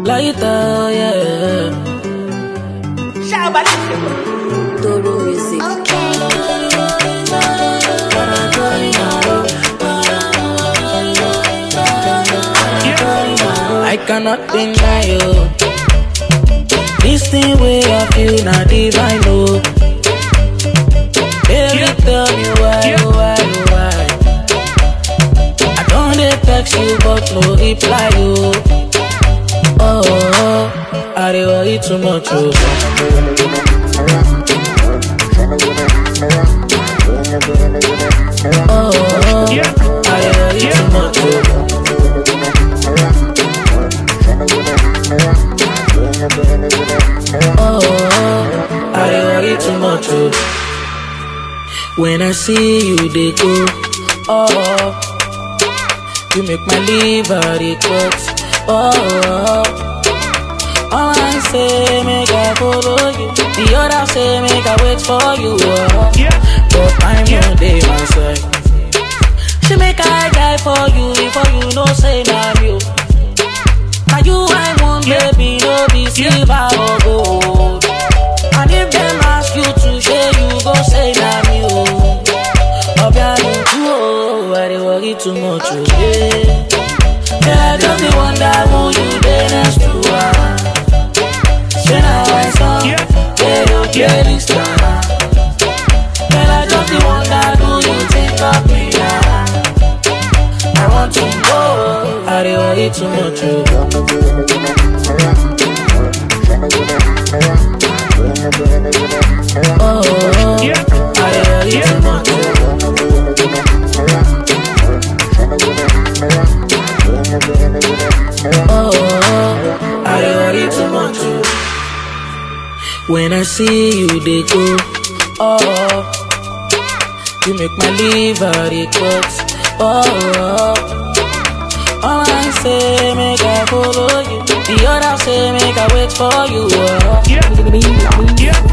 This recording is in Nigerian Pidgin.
Lighter, yeah. Toro music. I cannot deny you. This thing way I feel now divine, no. Baby, tell me why. I don't dey text you, but no reply, you. Oh, I dey worry too much, oh. Oh, I dey worry too much, oh. Oh, I dey worry too much, oh. When I see you, they go, oh, you make my liver dey cut, oh, I say make I follow you, the other say make I wait for you, oh, but I'm no day my side. She make I die for you, before you know say na you. Now you I want, baby, no be silver or gold. And if them ask you to share, you go say na me, oh. I dey worry too much, oh, yeah. Yeah, I just dey wonder who you dey next to, say now I saw, yeah, you get this time. Girl, I just dey wonder, do you think of me now? I want to go, I dey worry too much, oh. Oh, I dey worry too much, oh, I dey worry too much, oh. When I see you, they go, oh, you make my liver dey cut, oh, I say make I follow you, the other say make I wait for you, oh.